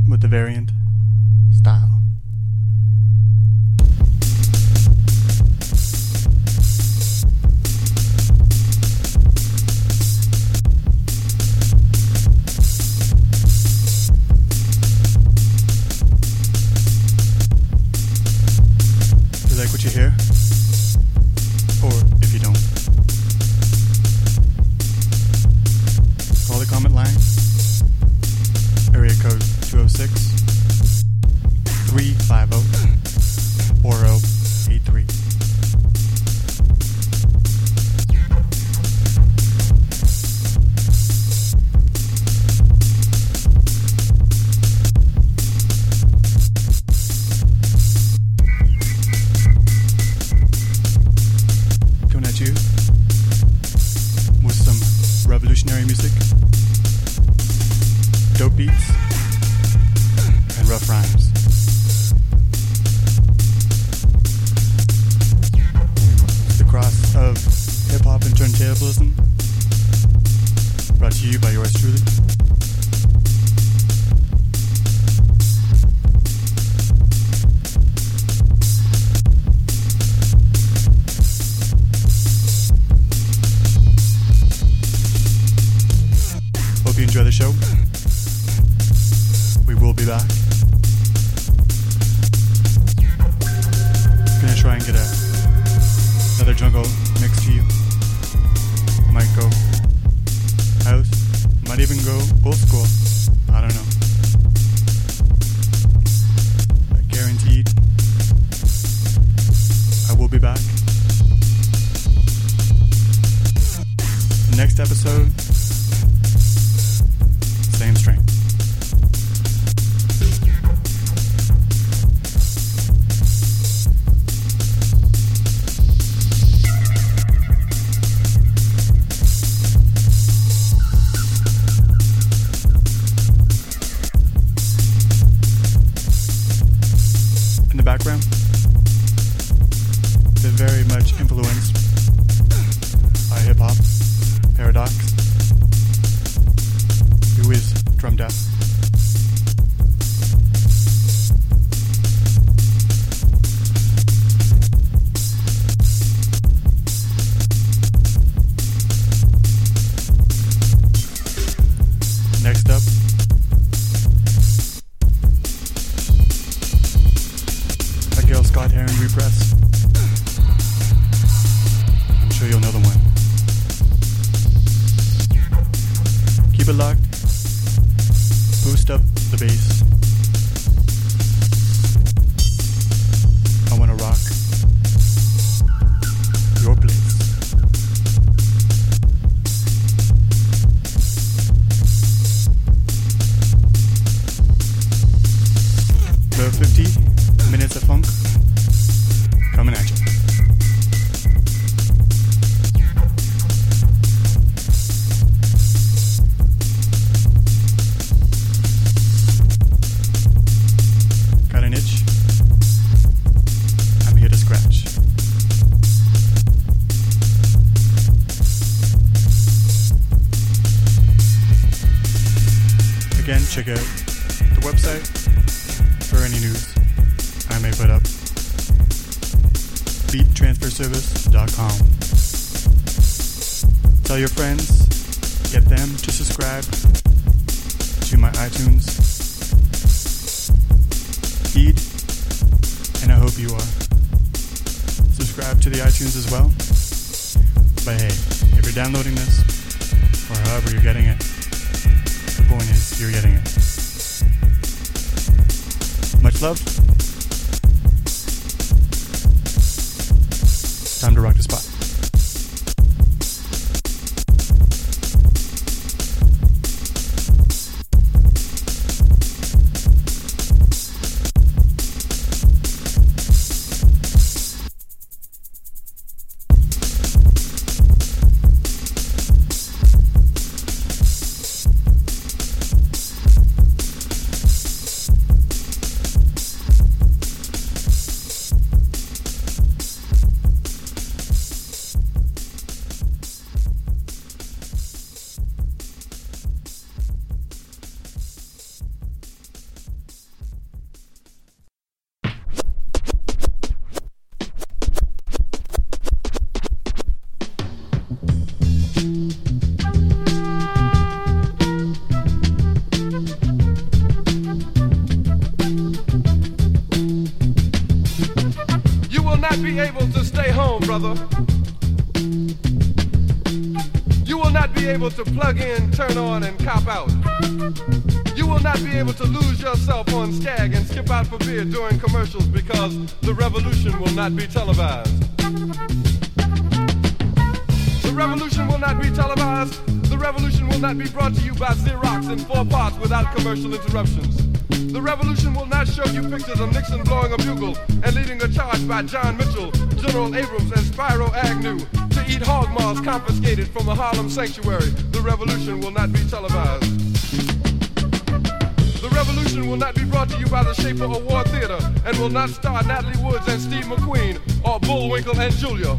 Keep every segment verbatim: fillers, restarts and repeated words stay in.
with the variant style. Do you like what you hear? Or if you don't, call the comment line, area code two oh six, three five oh, four oh eight three. Coming at you with some revolutionary music, dope beats, and rough rhymes. The cross of hip-hop and turntablism, brought to you by yours truly. Hope you enjoy the show. We will be back. Gonna try and get a, another jungle mix to you. Might go house, might even go old school. I don't know. But guaranteed, I will be back. Next episode, same strength. In the background, they're very much influenced by hip-hop, Paradox, who is drum deaf. Next up, a Gil Scott Heron repress. I'm sure you'll know the one. Keep it locked. Boost up the bass. I wanna rock your place. The fifty minutes of funk coming at you. Got an itch? I'm here to scratch. Again, check out the website for any news I may put up. beat transfer service dot com. Tell your friends, get them to subscribe to my iTunes feed, and I hope you are. Subscribe to the iTunes as well. But hey, if you're downloading this, or however you're getting it, the point is you're getting it. Much love. Time to rock the spot. not be able to stay home, brother. You will not be able to plug in, turn on, and cop out. You will not be able to lose yourself on Skag and skip out for beer during commercials because the revolution will not be televised. The revolution will not be televised. The revolution will not be brought to you by Xerox in four parts without commercial interruptions. The revolution will not show you pictures of Nixon blowing a bugle and leading a charge by John Mitchell, General Abrams, and Spyro Agnew to eat hog maws confiscated from a Harlem sanctuary. The revolution will not be televised. The revolution will not be brought to you by the Schaefer Award Theater and will not star Natalie Woods and Steve McQueen or Bullwinkle and Julia.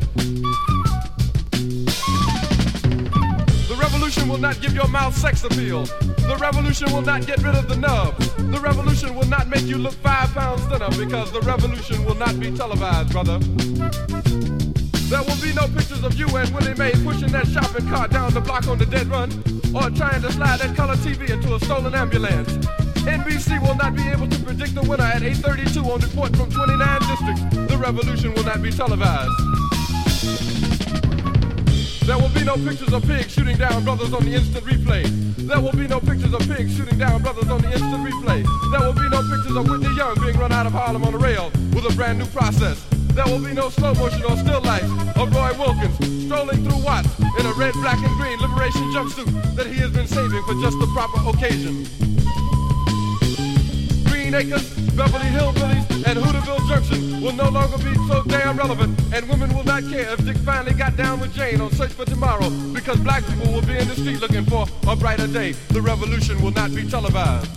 The revolution will not give your mouth sex appeal. The revolution will not get rid of the nubs. The revolution will not make you look five pounds thinner because the revolution will not be televised, brother. There will be no pictures of you and Willie Mae pushing that shopping cart down the block on the dead run or trying to slide that color T V into a stolen ambulance. N B C will not be able to predict the winner at eight thirty-two on Report from twenty-nine districts. The revolution will not be televised. There will be no pictures of pigs shooting down brothers on the instant replay. There will be no pictures of pigs shooting down brothers on the instant replay. There will be no pictures of Whitney Young being run out of Harlem on a rail with a brand new process. There will be no slow motion or still life of Roy Wilkins strolling through Watts in a red, black, and green liberation jumpsuit that he has been saving for just the proper occasion. Green Acres, Beverly Hillbillies, and Hooterville Junction will no longer be so damn relevant, and women will not care if Dick finally got down with Jane on Search for Tomorrow, because black people will be in the street looking for a brighter day. The revolution will not be televised.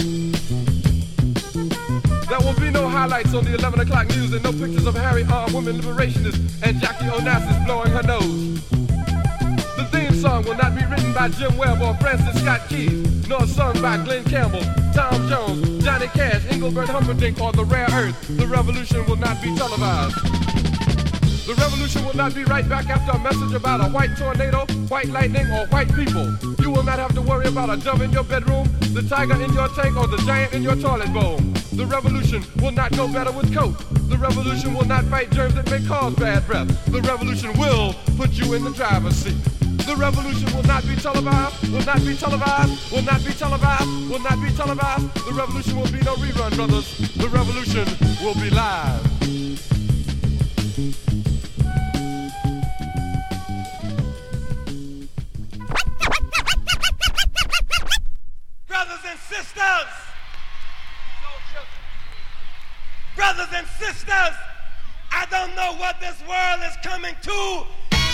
There will be no highlights on the eleven o'clock news and no pictures of Harry armed women liberationists and Jackie Onassis blowing her nose. The theme song will not be written by Jim Webb or Francis Scott Keys, nor sung by Glenn Campbell, Tom Jones, Johnny Cash, Engelbert Humperdinck, or The Rare Earth. The revolution will not be televised. The revolution will not be right back after a message about a white tornado, white lightning, or white people. You will not have to worry about a dove in your bedroom, the tiger in your tank, or the giant in your toilet bowl. The revolution will not go better with coke. The revolution will not fight germs that may cause bad breath. The revolution will put you in the driver's seat. The revolution will not be televised, will not be televised, will not be televised, will not be televised. The revolution will be no rerun, brothers. The revolution will be live. Brothers and sisters, brothers and sisters, I don't know what this world is coming to.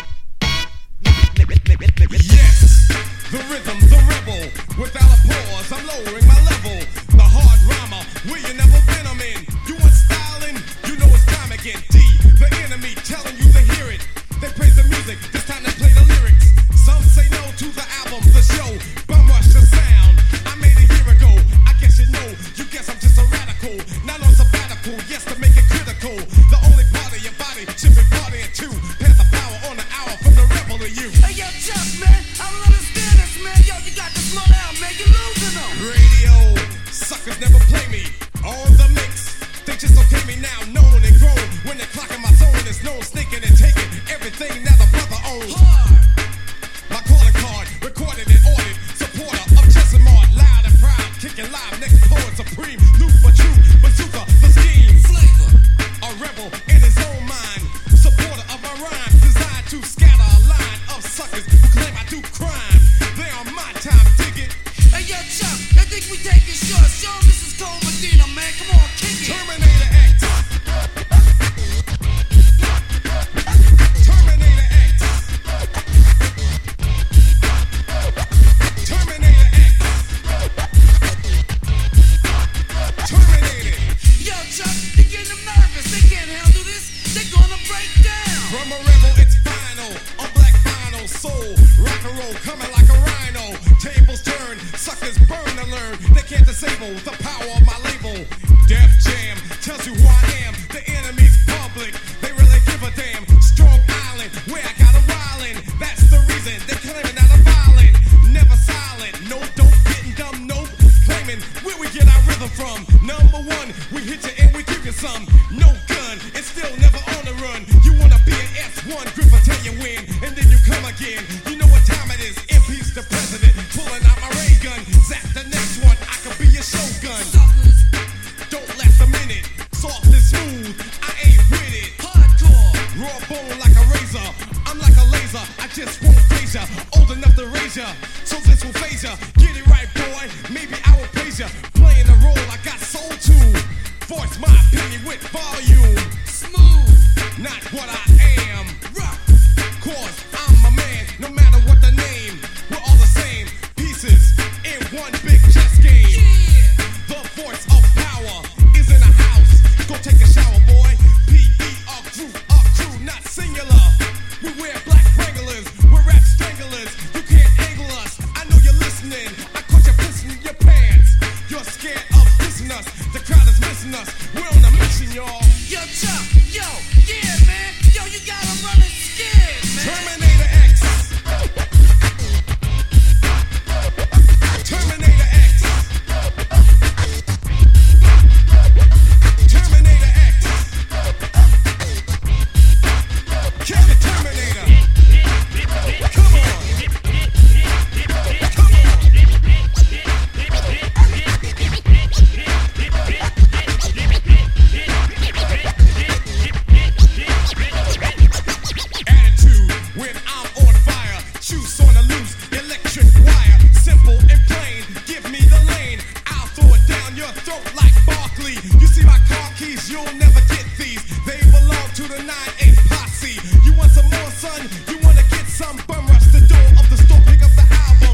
Yes, the rhythm, the rebel. Without a pause, I'm lowering my level. The hard rhymer, where you never been, I'm in. You want styling? You know it's time again. D, the enemy, telling you to hear it. They praise the music, it's time to play the lyrics. Some say no to the album, the show. Bum rush the sound. I made a year ago. I guess you know. You guess I'm just a radical. Not on sabbatical. Yes, to make it critical. The only part of your body should be partying too. Pass the power on the hour from the rebel to you. Hey yo, Chuck, man, I don't understand this, man. Yo, you got to slow down, man. You're losing them. Radio suckers never play me. On the mix, they just okay me now, known and grown. When they're clocking my zone, there's no sneaking and taking everything that the brother owns. My calling card, recorded and ordered. Supporter of Chesimard, loud and proud, kicking live. Next poet supreme, loop for true, bazooka, the scheme. Flavor, a rebel in his own mind. Supporter of my rhymes, designed to scatter a line of suckers who claim I do crime. They on my time, dig it. Hey yo, Chuck, I think we taking short. Show him this is Cole Medina, man. Come on, kick it. Terminator X. Terminator X. Terminator X. Terminated. Yo, Chuck, they getting them nervous. They can't handle this. They're gonna break down. From a rebel, it's final. A black vinyl soul. Rock and roll coming like a rhino. Tables turn, suckers burn to learn. They can't disable the power of my label. Def Jam tells you who I am. The enemy's public. They really give a damn. Strong Island, where I got a wildin'. That's the reason they claiming that I'm violent. Never silent. No, don't getting dumb. Nope. Claiming where we get our rhythm from. Number one, we hit you and we give you some. No gun and still never on the run. pleasure playing the role I got soul to. Voice my opinion with volume. Smooth, Not what I am. rock, Cause I'm a man, no matter what the name. We're all the same pieces in one big chess game. yeah. The voice of power is in the house. Go take a shower, boy. P E R crew, our crew, not singular. We wear black Wranglers, we're rap stranglers. You can't angle us. I know you're listening. I caught you pissing in your pants. You're scared of dissing us. The crowd is missing us. We're on a mission, y'all. Yo, Chuck, yo, yeah, man. Yo, you got 'em running scared, man. Terminator X. Terminator X. Terminator X. Kill the Terminator. Come on. Come on. Attitude when I'm on fire. Juice on the loose, electric wire. Simple and plain, give me the lane. I'll throw it down your throat like Barkley. You see my car keys, you'll never get these. They belong to the nine eight posse. You want some more, son? You wanna get some? Bum rush the door of the store, pick up the album.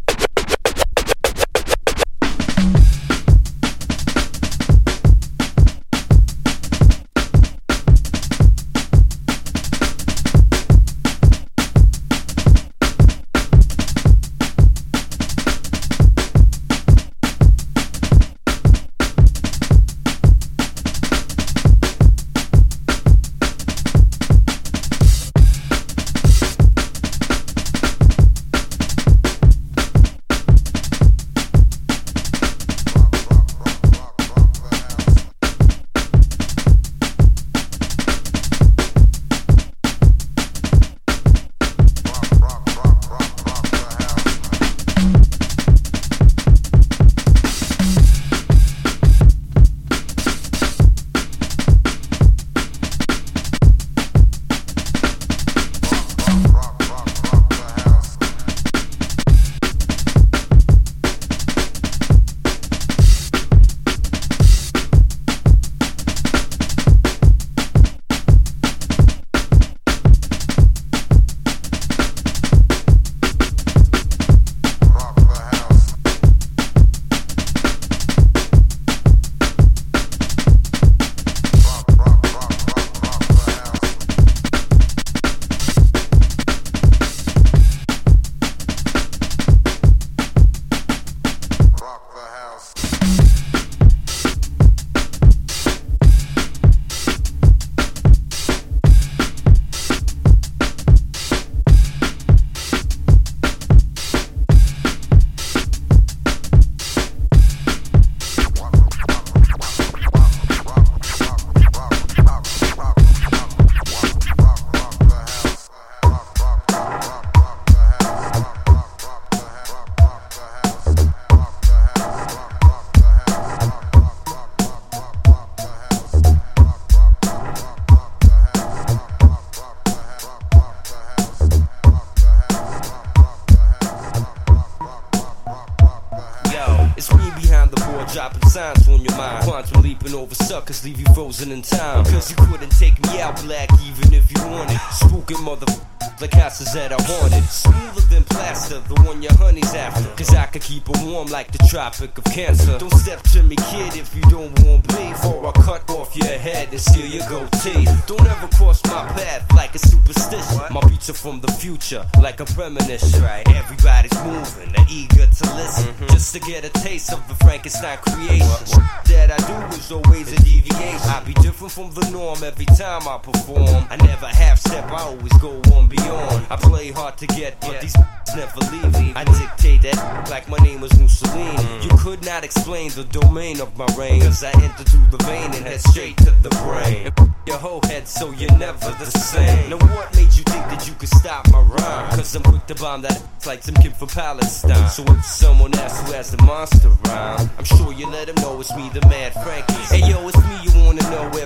dropping signs on your mind. Quantum leaping over suckers, leave you frozen in time. Cause you couldn't take me out black even if you wanted. Spooking motherfuckers like houses that I wanted. Smoother than plaster, the one your honey's after. Cause I could keep it warm like the Tropic of Cancer. Don't step to me, kid, if you don't want beef, or I'll cut off your head and steal your goatee. Don't ever cross my path like a superstition. My beats are from the future, like a premonition. Right. Everybody's moving, they're eager to listen, mm-hmm. just to get a taste of the Frankenstein creation. What that I do is always a deviation. I be different from the norm every time I perform. I never half step, I always go one beyond. I play hard to get, but yeah. these never leave me. I dictate that like my name was Mussolini. Mm. You could not explain the domain of my reign, cause I enter through the vein and head straight to the brain. Your whole head so you're never the same. Now what made you think that you could stop my rhyme? Cause I'm quick to bomb that like some kid from Palestine. So if someone asks who has the monster rhyme, I'm sure you let him know it's me, the Mad Frankie. Hey yo, it's me you wanna know every time you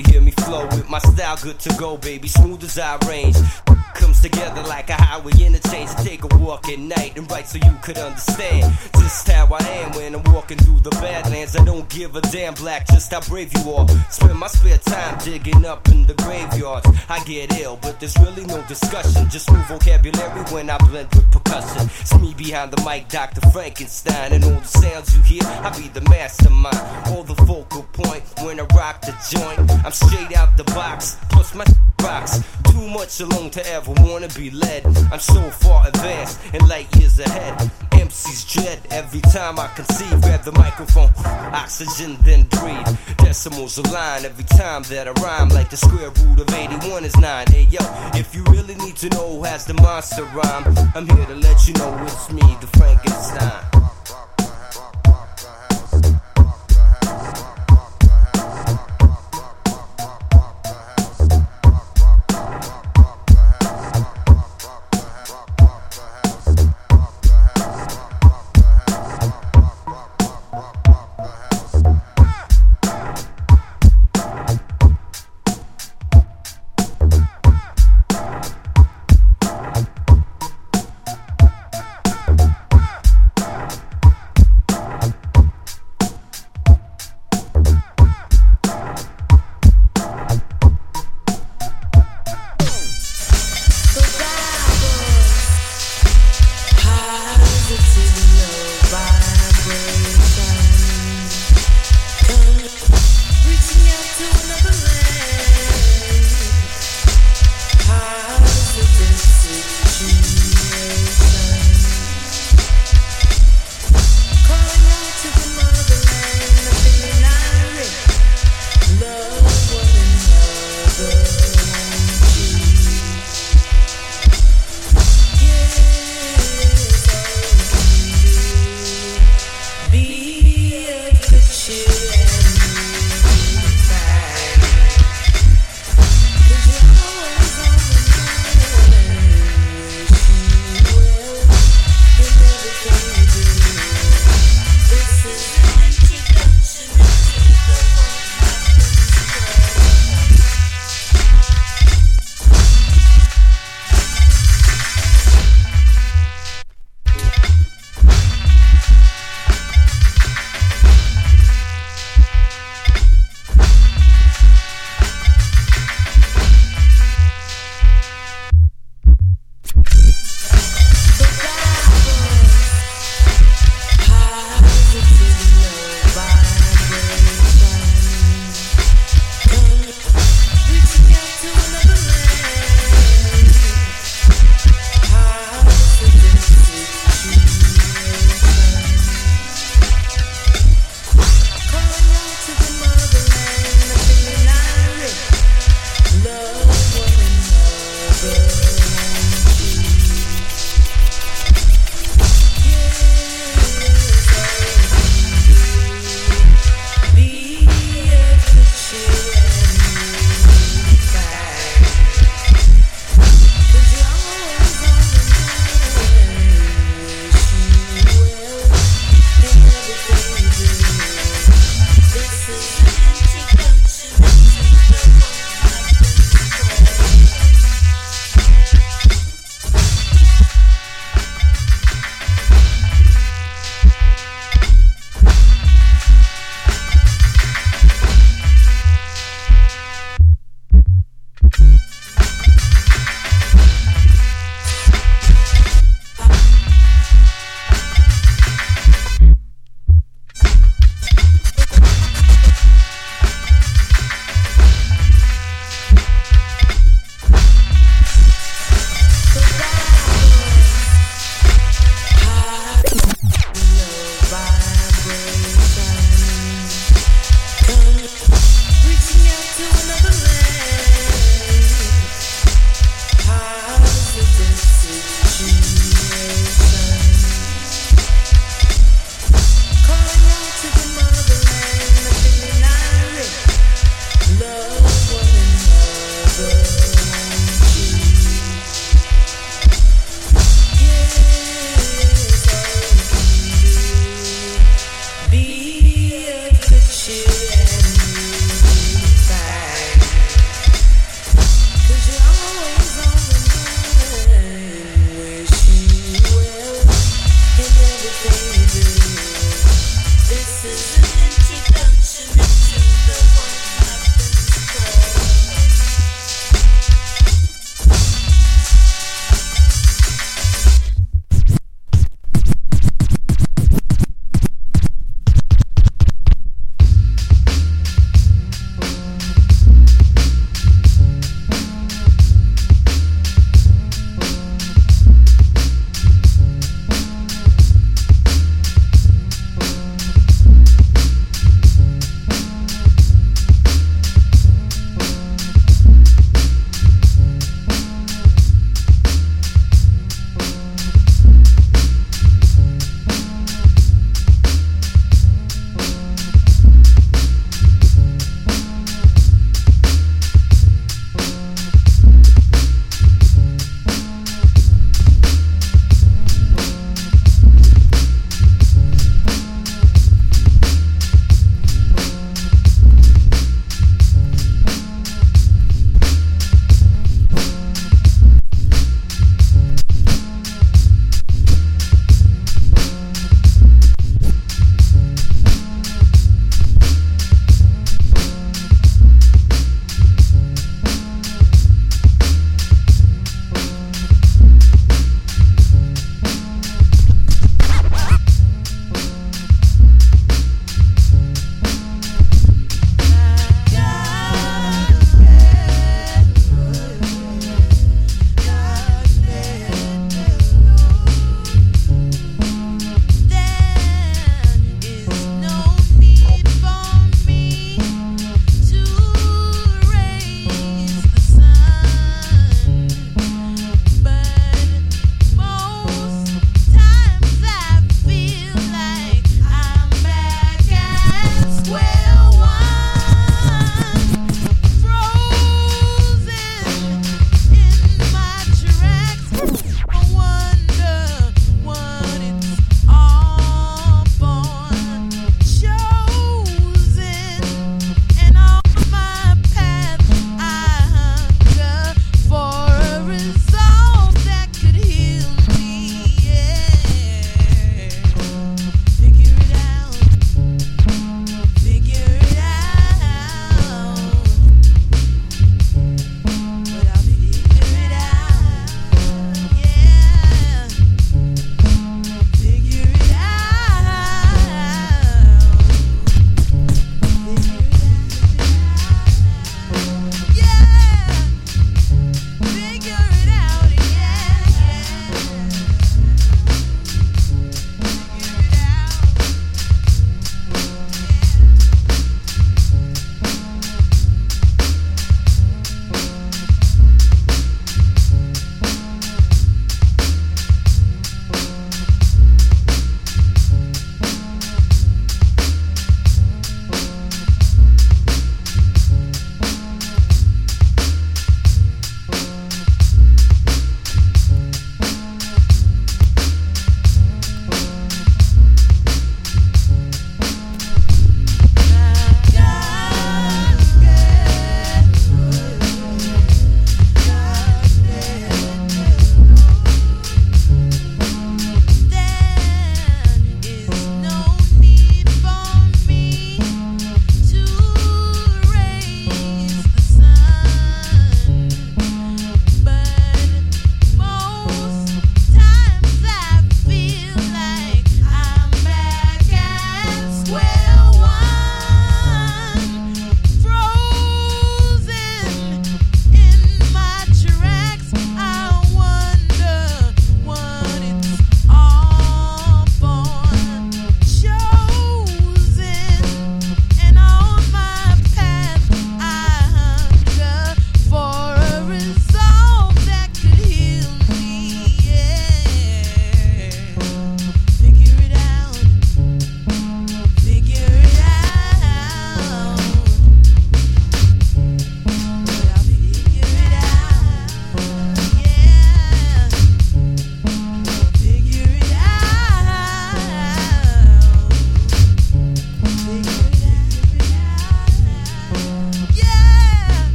me, hear me flow with my style good to go, baby, smooth as I range. Comes together like a highway interchange. Take a walk at night and write so you could understand just how I am when I'm walking through the Badlands. I don't give a damn, black, just how brave you are. Spend my spare time digging up in the graveyards. I get ill, but there's really no discussion. Just move vocabulary when I blend with percussion. It's me behind the mic, Doctor Frankenstein. And all the sounds you hear, I be the mastermind. All the focal point when I rock the joint. I'm straight out the box, plus my rocks. Too much alone to ever wanna be led. I'm so far advanced and light years ahead. M Cs dread every time I conceive. Grab the microphone, oxygen, then breathe. Decimals align every time that I rhyme. Like the square root of eighty-one is nine. Hey yo, if you really need to know who has the monster rhyme, I'm here to let you know it's me, the Frankenstein.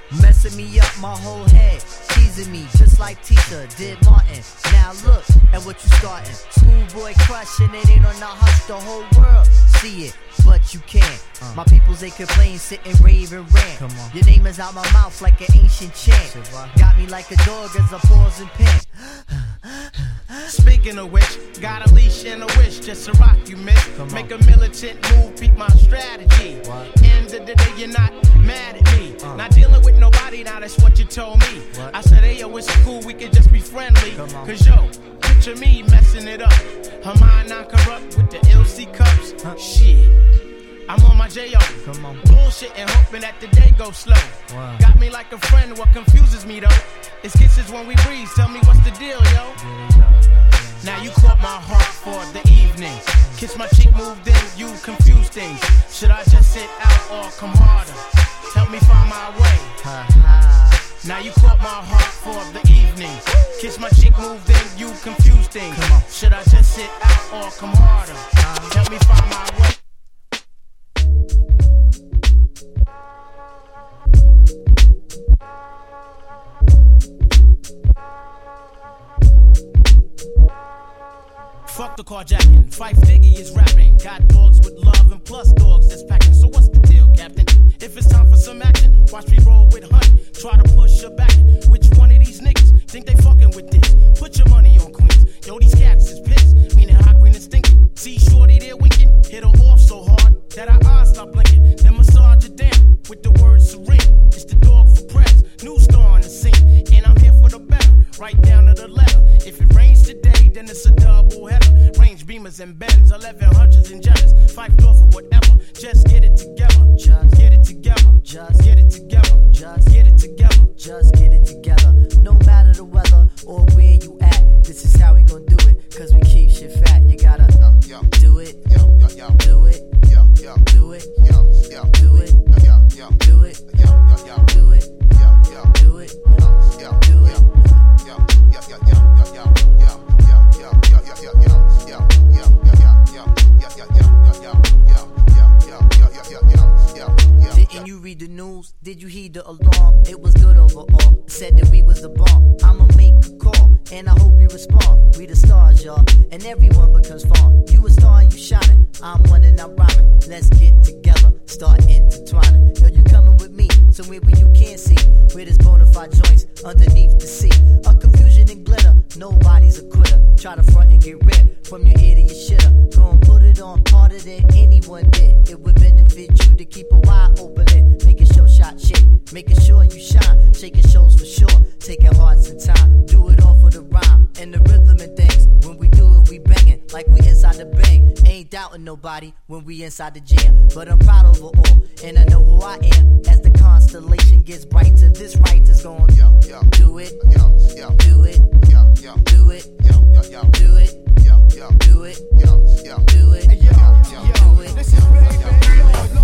messing me up my whole head, teasing me just like Tisha did Martin. Now look at what you starting. Schoolboy crush and it ain't on the hush. The whole world see it, but you can't. Uh. My peoples they complain, sit and rave and rant. Come on. Your name is out my mouth like an ancient chant. Got me like a dog as a pause and pant. Speaking of which, got a leash and a wish just to rock you, miss. Make a militant move, beat my strategy. What? End of the day, you're not mad at me. Uh. Not dealing with nobody, now that's what you told me. What? I said, hey, yo, it's cool, we could just be friendly. Cause yo, picture me messing it up. Her mind not corrupt with the L C cups. Huh? Shit. I'm on my J O. Come on. Bullshit and hoping that the day goes slow. Wow. Got me like a friend, what confuses me though? It's kisses when we breathe, tell me what's the deal, yo? Yeah, yeah, yeah, yeah. Now you caught my heart for the evening. Kiss my cheek, moved in, you confuse things. Should I just sit out or come harder? Help me find my way. Ha, ha. Now you caught my heart for the evening. Kiss my cheek, moved in, you confuse things. Should I just sit out or come harder? Help me find my way. Fuck the carjacking, Fife Diggy is rapping. Got dogs with love and plus dogs that's packing. So what's the deal, Captain? If it's time for some action, watch me roll with Honey. Try to push her back. Which one of these niggas think they fucking with this? Put your money on Queens. Yo, these cats is pissed. Meaning hot green and stinking. See shorty there winking. Hit her off so hard that her eyes stop blinking. Then massage her down with the word serene. It's the dog for press. New star on the scene. And I'm here for the better. Right down to the letter. If it rains today, then it's a double header. Range Beamers and Benz, eleven hundreds and Jenners. Five door for whatever. Just get it together. Just get it together. Just get it together. Just get it together. Just get it together. No matter the weather or where you at, this is how we gon' do it. Cause we keep shit fat. You gotta yo, yo. do it. Yo, yo, yo. Do it. Yo, yo. Do it. Yo, yo. Do it. Yo, yo. Do it. Yo, yo, yo. Do it. Yo, yo. Do it. Yo, yo. Do it. Yo, yo, yo, yo, yo, yo, yo, yo, yo, yo, yo, yo. Didn't you read the news? Did you heed the alarm? It was good overall. Said that we was the bomb. I'ma make a call, and I hope you respond. We the stars, y'all, and everyone becomes fun. You a star and you shining. I'm one and I'm rhyming. Let's get together, start intertwining. Yo, you coming with me somewhere where you can't see, where there's bona fide joints underneath the sea. A confusion and glitter, nobody's a quitter. Try to front and get rid from your ear to your shitter. Gon' put it on harder than anyone did. It would benefit you to keep a wide open lid. Making sure shot shake, making sure you shine. Shaking shows for sure, taking hearts and time. Do it all for the rhyme and the rhythm and things. When we do it, we bangin' like we inside the bang. Ain't doubting nobody when we inside the jam. But I'm proud of it all, and I know who I am. As the constellation gets brighter, this right is gon' yo, yo, do it, yo, yo, do it, yo, yo, do it, yo, yo, yo, do it, yo, yo, do it, yo, yo, do it, yo, yo, do it. This is baby, yo, yo,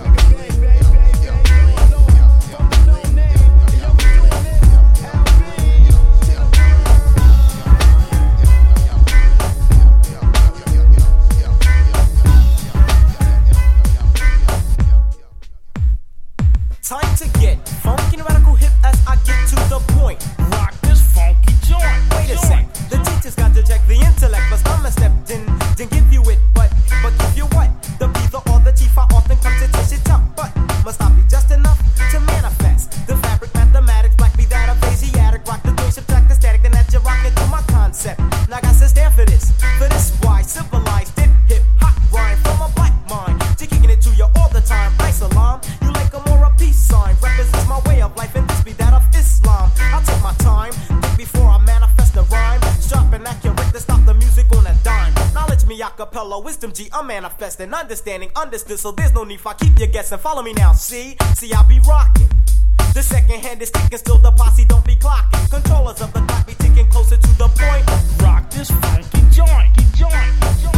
time to get funky and radical hip as I get to the point. Rock this funky joint. Wait a sec, the teacher's got to check the intellect, but stomach stepped in, didn't give you it, but but give you what? The be the or the chief I often come to touch it up, but must I be just enough to manifest the fabric mathematics, black be that of Asiatic, rock the doing subtract the static, then that you're rocking to my concept. Now I got to stand for this, for this why civilized it hip hop rhyme from a black mind, to kicking it to you all the time. Ice alarm, you like a more a peace sign, represents my way of life and this be that of Islam. I'll take my time, think before I manifest the rhyme, sharp and accurate to stop the music on a dime. Knowledge me acapella, wisdom G, I'm manifesting, understanding, understood, so there's no need for I keep you guessing. Follow me now, see, see I be rocking. The second hand is ticking, still the posse don't be clocking. Controllers of the clock be ticking closer to the point. Rock this funky joint, joint, joint.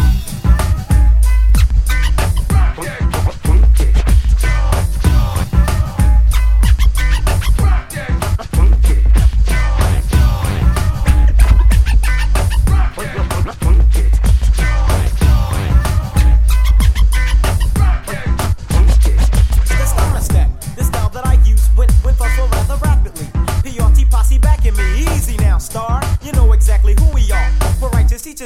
When thoughts were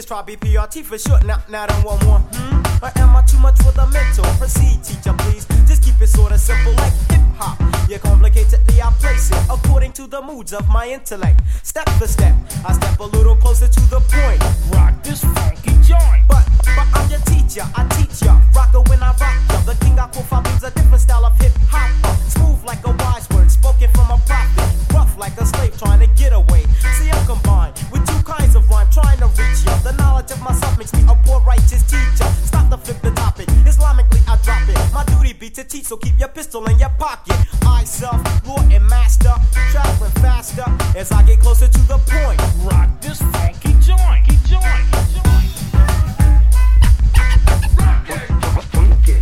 Just try B P R T for short. Now, now then one more. Hmm? Or am I too much for the mental? Proceed, teacher, please. Just keep it sorta simple like hip hop. You complicatedly I place it according to the moods of my intellect. Step for step, I step a little closer to the point. Rock this funky joint. But, but I'm your teacher, I teach ya. Rocker when I rock ya. The king I profile means a different style of hip hop. Smooth like a wise word spoken from a prophet. Rough like a slave trying to get away. See, I'm combined with two kinds of rhyme trying to reach ya. The knowledge of myself makes me a poor righteous teacher. Stop to flip the topic. Islamically I drop it. My duty be to teach, so keep your pistol in your pocket. I self, Lord and master, traveling faster as I get closer to the point. Rock this funky joint, joint, joint. Rock it, funky.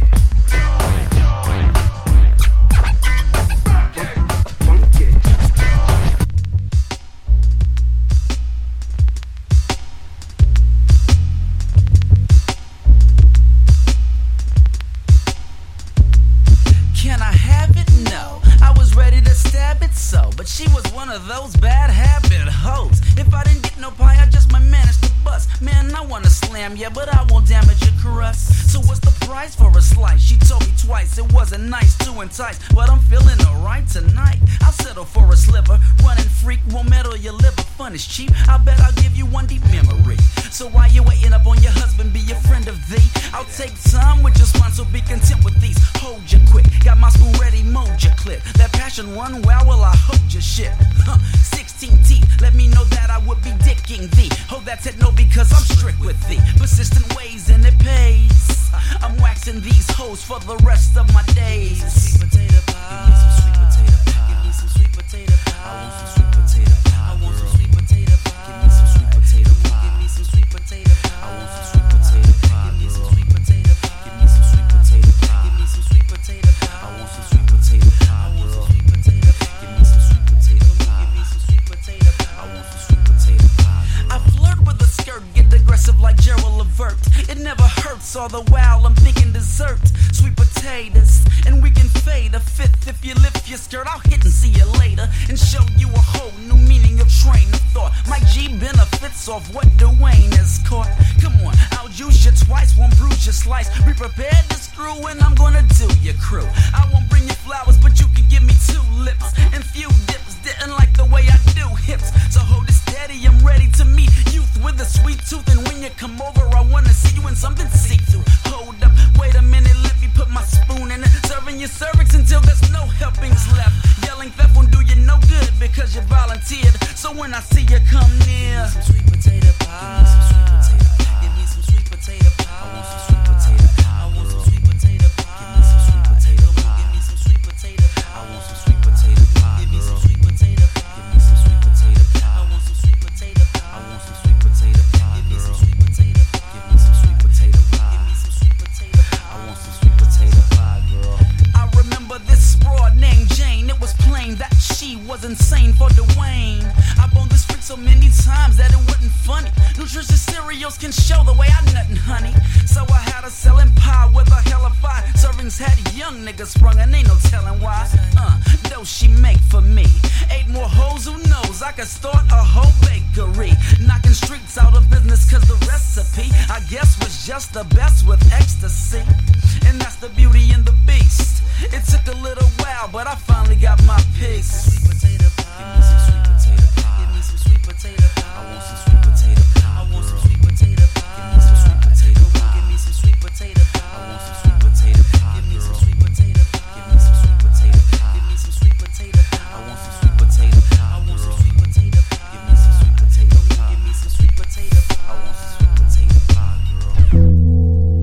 But she was one of those bad habit hoes. If I didn't get no pie, I just might manage to bust. Man, I wanna slam ya, but I won't damage your crust. So what's the price for a slice? She told me twice it wasn't nice to entice, but I'm feeling alright tonight. I'll settle for a sliver. Running freak won't meddle your liver. Fun is cheap. I bet I'll give you one deep memory. So while you're waiting up on your husband, be a friend of thee. I'll take time with your spine, so be content with these. Hold you quick, got my spoon ready, mold your clip. That passion run well, well I hold your shit. Huh, sixteen teeth, let me know that I would be dicking thee. Hold that techno because I'm strict with thee. Persistent ways and it pays. I'm waxing these hoes for the rest of my days. Give me some sweet potato pie. Give me some sweet potato pie. I want some sweet potato pie. I want some sweet potato pie. Give me some sweet potato pie. Give me some sweet potato pie. I want some sweet potato pie. Give me some sweet potato pie. Give me some sweet potato pie. Give me some sweet potato pie. I want some sweet potato pie. I want some sweet potato pie. Give me some sweet potato pie. Give me some sweet potato pie. I want some sweet potato pie. I flirt with a skirt, get aggressive like Gerald Levert. It never hurts, all the while I'm thinking dessert. Sweet potatoes, and we can fade a fifth. If you lift your skirt, I'll hit and see you later and show you a whole new meaning of train of thought. Mike G benefits off what Dwayne has caught. Come on, I'll use you twice, won't bruise your slice. Be prepared to screw, and I'm gonna do your crew. I won't bring you flowers, but you can give me two lips and few dips. Didn't like the way I do hips, so hold it steady. I'm ready to meet youth with a sweet tooth, and when you come over, I wanna see you in something see-through. Hold up, wait a minute, let me put my spoon in it. Serving your cervix until there's no helpings left. Yelling theft won't do you no good because you volunteered. So when I see you come near, give me some sweet potato pie. Give me some sweet potato pie. Give me some sweet potato pie. I want some sweet potato pie. I want some sweet potato pie. Give me some sweet potato pie. Give me some sweet potato pie. I want some sweet potato pie. Give me some sweet potato pie. Give me some sweet potato pie. I want some sweet potato pie. I want some sweet potato pie. Give me some sweet potato pie. Give me some sweet potato pie. Give me some sweet potato pie. I want some sweet potato pie, girl. I remember this broad named Jane. It was plain that she was insane for Dwayne. I boned this freak so many times that it wasn't funny. Nutritious cereals can show the way I nut and honey. So I had her selling pie with a hell of fire. Servings had young niggas sprung and ain't no telling why. Uh, dough she make for me. Eight more hoes, who knows? I could start a whole bakery. Knocking streets out of business cause the recipe, I guess, was just the best with ecstasy. And that's the beauty and the beast. It took a little while, but I finally got my piece. Sweet potato pie. Give me some sweet potato pie. Give me some sweet potato pie. I want some sweet potato pie. I want some sweet potato pie. Give me some sweet potato pie. Give me some sweet potato pie. I want some sweet potato pie. Give me some sweet potato pie. Give me some sweet potato pie. Give me some sweet potato pie. I want some sweet potato pie. I want some sweet potato pie. Give me some sweet potato pie. Give me some sweet potato pie. I want some sweet potato pie, girl.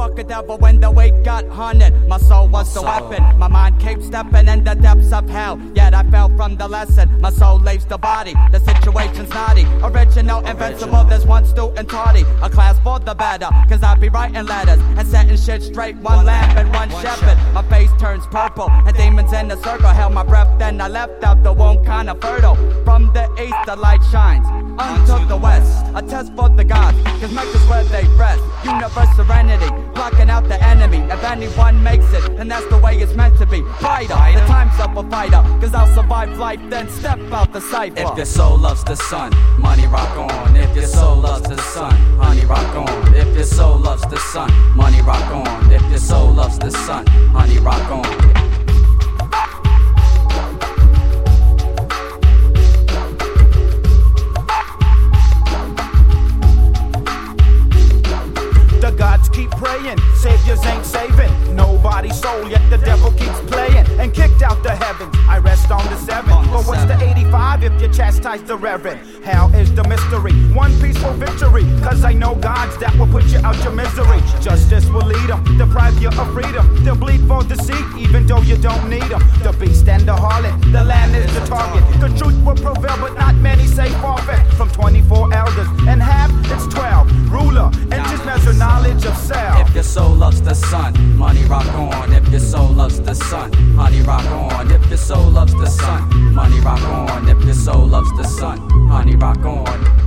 fuck a devil when the weight got haunted. My soul was the weapon. My mind kept stepping in the depths of hell. Yet I fell from the lesson. My soul leaves the body. The situation's naughty. Original, invincible. There's one student tardy. A class for the better. Cause I be writing letters and setting shit straight. One lamp and one shepherd. My face turns purple and demons in the circle held my breath. Then I left out the womb kinda fertile. From the east the light shines unto the west. A test for the gods. Cause Mecca's where they rest. Universe serenity. Blocking out the enemy. If anyone makes it, then that's the way it's meant to be. Fighter, the time's up a fighter. Cause I'll survive life, then step out the cipher. If your soul loves the sun, money rock on. If your soul loves the sun, honey rock on. If your soul loves the sun, money rock on. If your soul loves the sun, honey rock on. The gods keep praying, saviors ain't saving nobody's soul, yet the devil keeps playing and kicked out the heavens. I rest on the seven, but what's the eighty-five if you chastise the reverend? How is the mystery? One peaceful victory, cause I know gods that will put you out your misery. Justice will lead them, deprive you of freedom. They'll bleed for deceit, even though you don't need them. The beast and the harlot, the land is the target. The truth will prevail, but not many say forfeit. From twenty-four elders and half, it's twelve. Ruler, and just measure knowledge of self. If your soul loves the sun, money rock on. If your soul loves the sun, honey rock on. If your soul loves the sun, money rock on. If your soul loves the sun, honey rock on.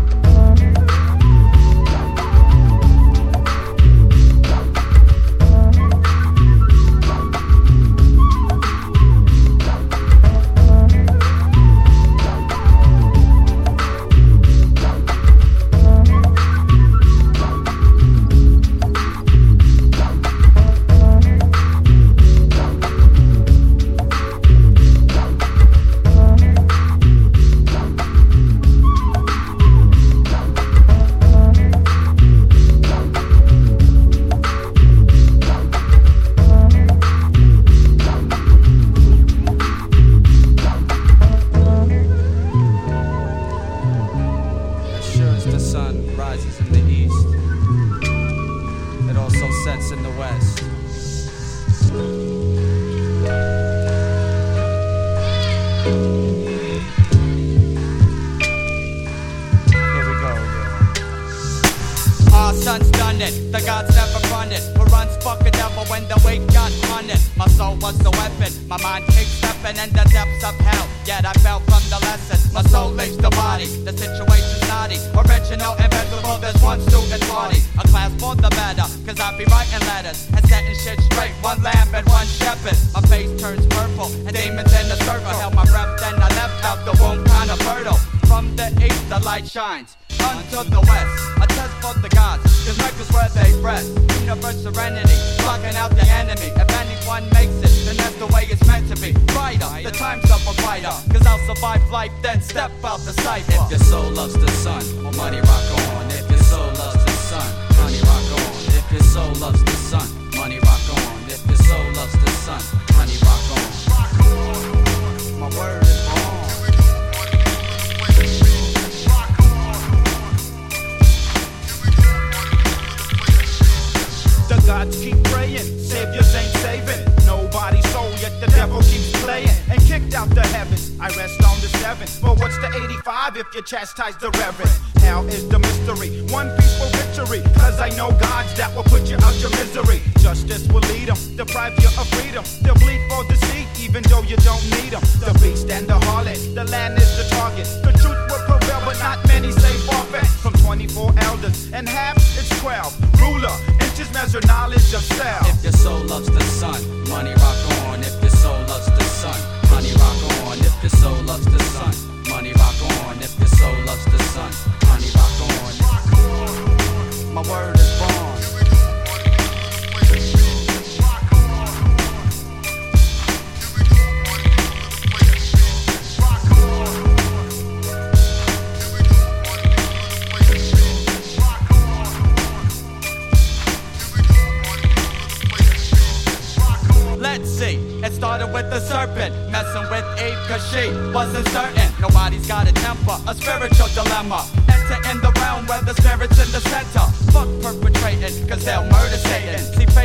Chastise the reverend. How is the mystery? One peaceful victory, cause I know gods that will put you out your misery. Justice will lead them, deprive you of freedom. They'll bleed for deceit, even though you don't need them. The beast and the harlot, the land is the target. The truth will prevail, but not many say forfeit. From twenty-four elders and half, it's twelve. Ruler, inches measure knowledge of self. If your soul loves the sun, money rock on. If your soul loves the sun, honey rock on. If your soul loves the sun, money rock on. If your soul loves the sun, honey rock on. My word is born. Let's see, it started with the serpent messing with Eve cause she wasn't certain. Nobody's got a temper, a spiritual dilemma. Enter in the realm where the spirit's in the center. Fuck perpetrating cause they'll murder Satan. See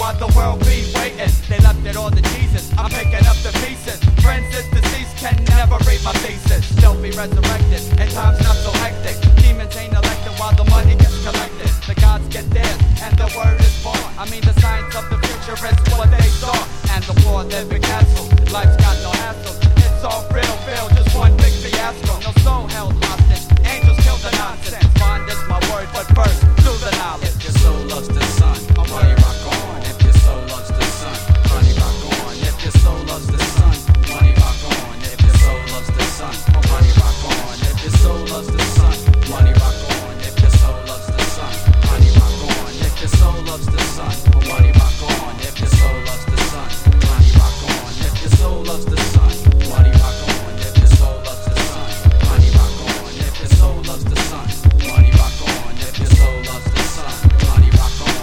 while the world be waiting. They left it all to Jesus, I'm picking up the pieces. Friends is deceased, can never read my thesis. Still be resurrected, and time's not so hectic. Demons ain't elected while the money gets collected. The gods get theirs, and the word is born. I mean the science of the future is what they saw. And the war living castle, life's got no hassles. It's all real, real, just one big fiasco. No soul held hostage, angels kill the nonsense. Bond is my word, but first, do the knowledge. If your soul loves the sun, honey rock on. If your soul loves the sun, honey rock on. If your soul loves the sun, honey rock on. If your soul loves the sun, honey rock on. If your soul loves the sun, honey rock on. If your soul loves the sun, honey rock on. If your soul loves the sun, honey rock on. If your soul loves the sun, honey rock on. If your soul loves the sun, honey rock on. If your soul loves the sun, honey rock on. If your soul loves the sun, honey rock on. If your soul loves the sun, honey rock on.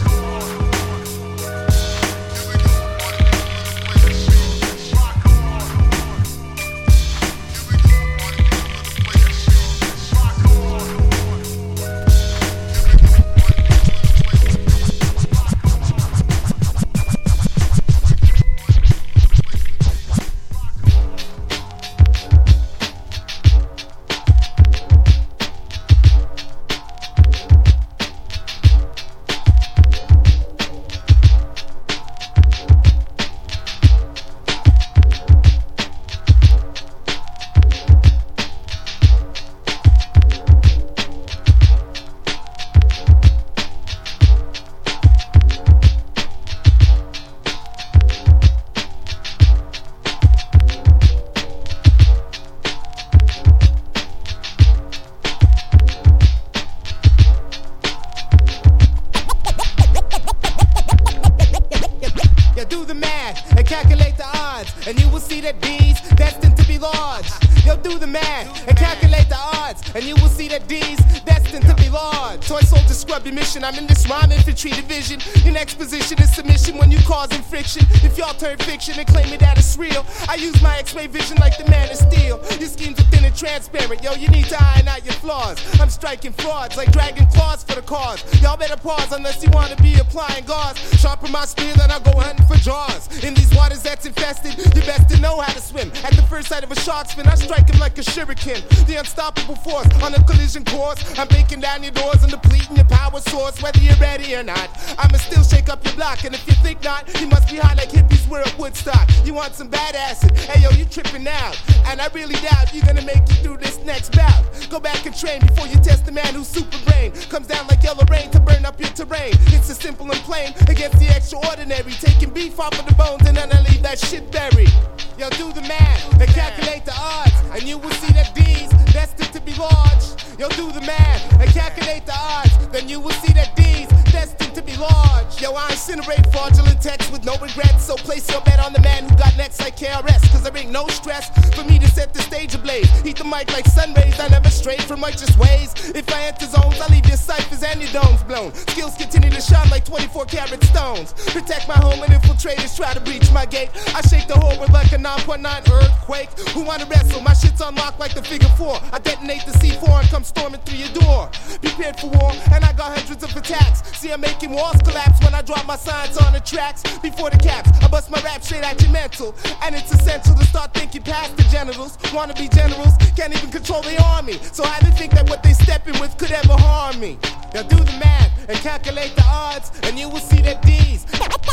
and you will see that D's destined to be large. Yo, do the math and calculate the odds, and you will see that D's destined to be large. Toy soldier scrub your mission. I'm in this rhyme infantry division. Your next position is submission when you causing friction. If y'all turn fiction and claim it that it's real, I use my X-ray vision like the Man of Steel. Your schemes are thin and transparent. Yo, you need to iron out your flaws. I'm striking frauds like dragging claws for the cause. Y'all better pause unless you want to be applying gauze. Sharpen my spear, then I'll go hunting for jaws. In these waters that's infested, you best to know how to swim. At the first sight of a shark fin, I strike him like a shuriken. The unstoppable force on a collision course. I'm breaking down your doors and depleting your power source. Whether you're ready or not, I'ma still shake up your block. And if you think not, you must be high like hippies were at Woodstock. You want some bad acid? Hey yo, you tripping out. And I really doubt you're gonna make it through this next bout. Go back and train before you test the man who's super brain. Comes down like yellow rain to burn up your terrain. It's a simple and plain against the extraordinary. Taking beef off of the bones and then I leave that shit buried. Yo, do the math and calculate the odds, and you will see that D's destined to be large. Yo, do the math and calculate the odds, then you will see that D's destined to be large. Yo, I incinerate fraudulent texts with no regrets, so place your bet on the man who got next like K R S, cause there ain't no stress for me to set the stage ablaze. Heat the mic like sun rays, I never stray from righteous ways. If I enter zones, I leave your ciphers and your domes blown. Skills continue to shine like twenty-four karat stones. Protect my home and infiltrators try to breach my gate. I shake the whole world like a nine point nine earthquake. Who wanna wrestle? My shit's unlocked like the figure four. I detonate the C four and come storming through your door. Prepared for war, and I got hundreds of attacks. See, I'm making walls collapse when I drop my signs on the tracks. Before the caps, I bust my rap straight at your mental. And it's essential to start thinking past the genitals. Wanna be generals, can't even control the army. So how they think that what they stepping with could ever harm me? Now do the math and calculate the odds, and you will see that D's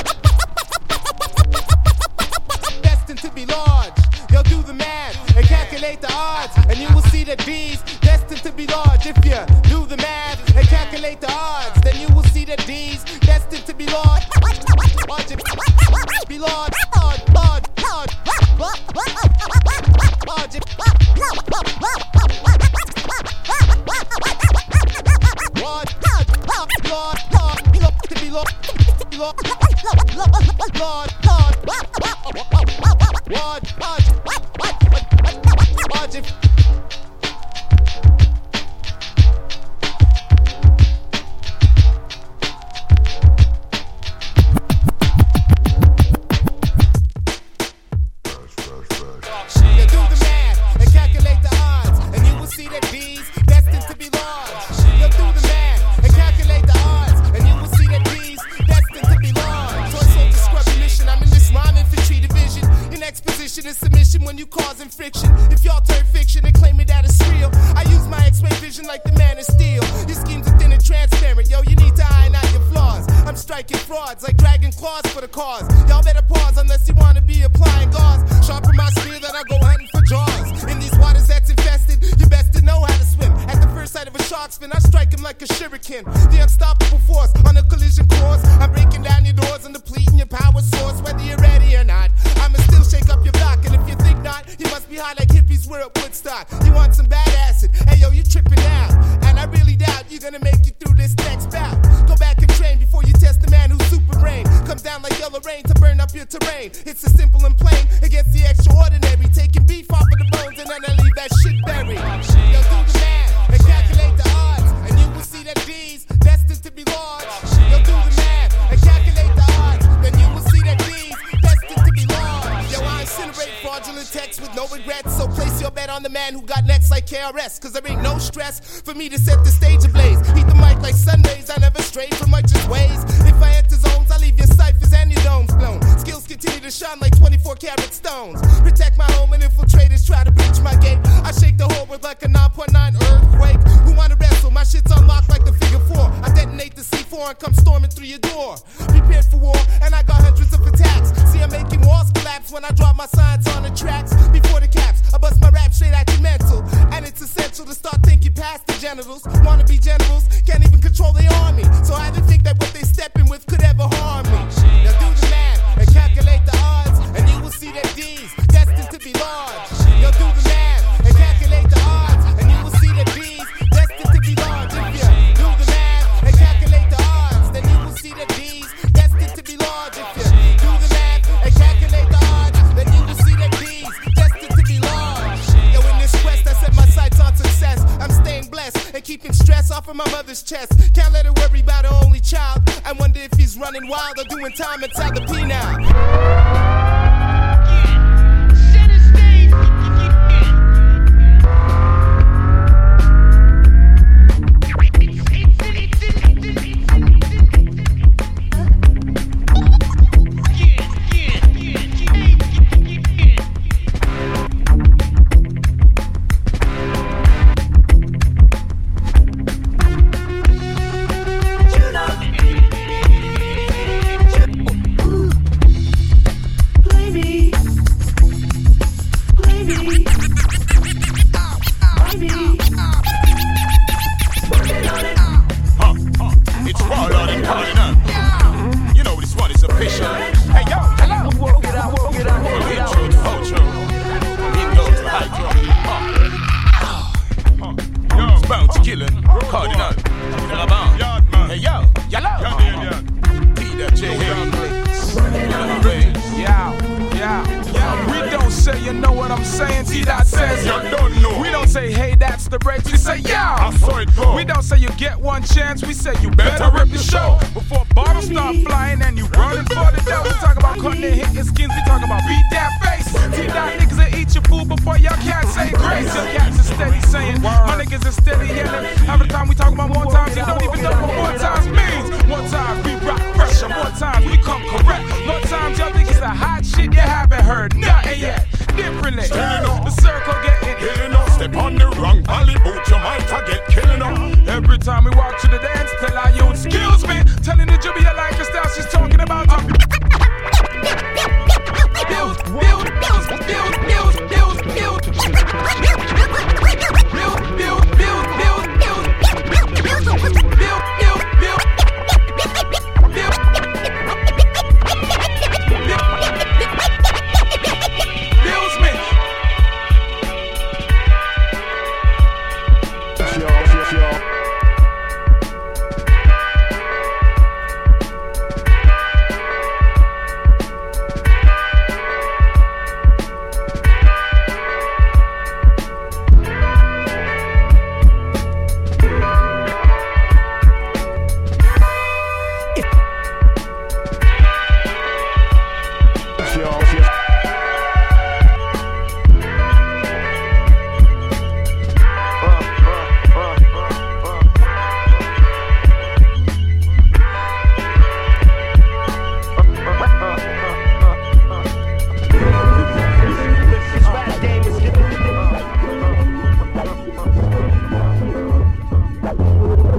destined to be large. Yo, do the math and calculate the odds, and you will see that D's destined to be large. If you do the math and calculate the odds, then you will see that D's destined to be large. Large, be large, large, large, large, large, large, to be large, large, large, large, large, large. steel. Your schemes are thin and transparent, yo, you need to iron out your flaws. I'm striking frauds like dragging claws for the cause. Y'all better pause unless you wanna be applying gauze. Sharpen my spear that I go hunting for jaws. In these waters that's infested, you best to know how to swim. At the first sight of a shark's fin, I strike him like a shuriken. The unstoppable force on a collision course. I'm breaking down your doors and depleting your power source. Whether you're ready or not, I'ma still shake up your block. And if you think not, you must be high like hippies were at Woodstock. You want some bad acid? Hey yo, you tripping now. And I really doubt you're gonna make it through this next bout. Go back and train before you test the man who's super brain. Comes down like yellow rain to burn up your terrain. It's a simple and plain against the extraordinary. Taking beef off of the bones and then I leave that shit buried. Yo, do the math and calculate the odds, and you will see that D's destined to be large. Yo, do the math and calculate the odds, then you will see that D's destined to be large. Yo, I incinerate fraudulent texts with no regrets. So place your bet on the man who got next like K R S. Cause there ain't no stress for me to set the stage ablaze. Heat the mic like Sundays, I never stray from righteous ways. If I enter zones, I leave your ciphers and your domes blown. Skills continue to shine like twenty-four karat stones. Protect my home and infiltrators try to breach my gate. I shake the whole world like a nine point nine earthquake. Who wanna wrestle? My shit's unlocked like the figure four. I detonate the C four and come storming through your door. Prepared for war, and I got hundreds of attacks. See, I'm making walls collapse when I drop my signs on the tracks. Before the caps, I bust my rap straight at your mental. And it's essential to start thinking past the genitals. Wanna be generals, can't even control their army. So I didn't think that what they stepping with could ever harm me. Now do the math and calculate the odds, and you will see that D's destined to be large. Yo, do the math and calculate the odds, and you will see that D's destined to be large. If you do the math and calculate the odds, then you will see that D's destined to be large. If you do the math and calculate the odds, then you will see that D's destined to be large. Yo, in this quest, I set my sights on success. I'm staying blessed and keeping stress off of my mother's chest. Can't let her worry about her only child. I wonder if he's running wild or doing time inside the P now.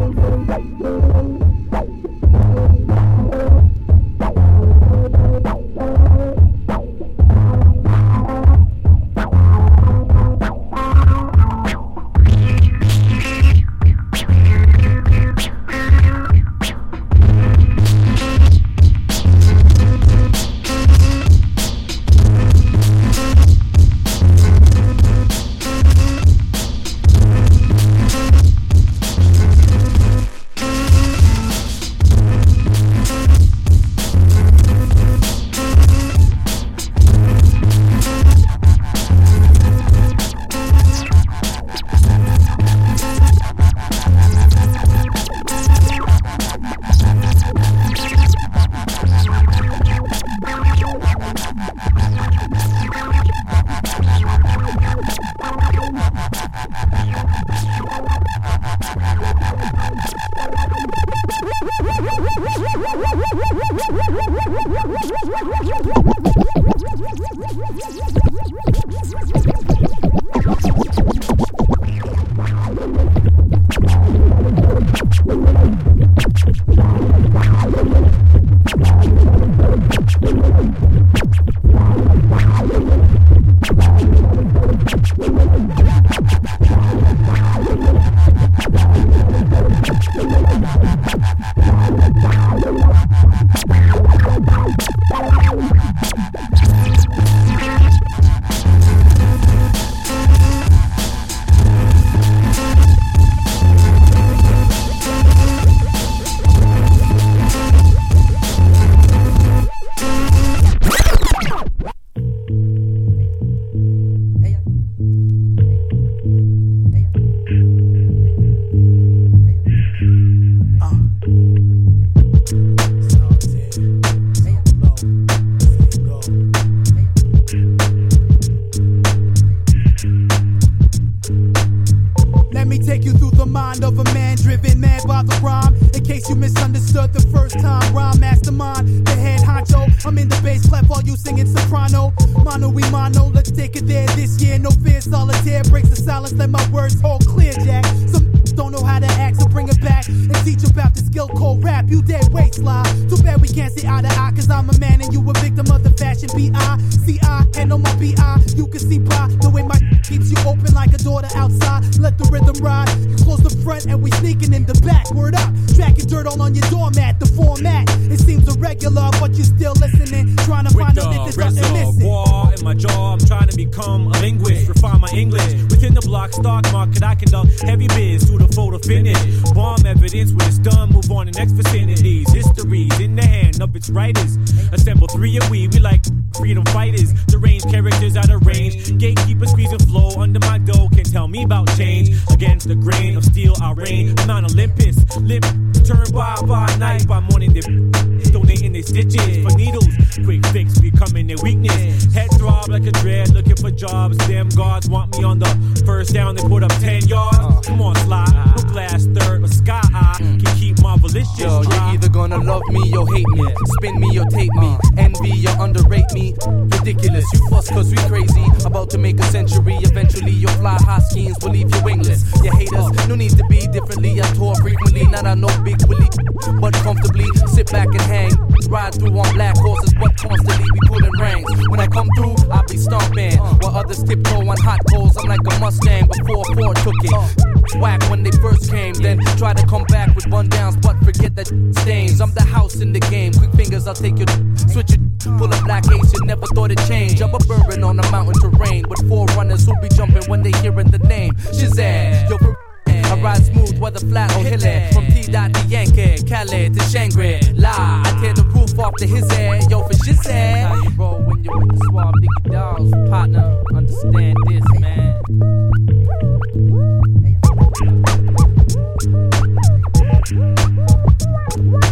Understand this, man.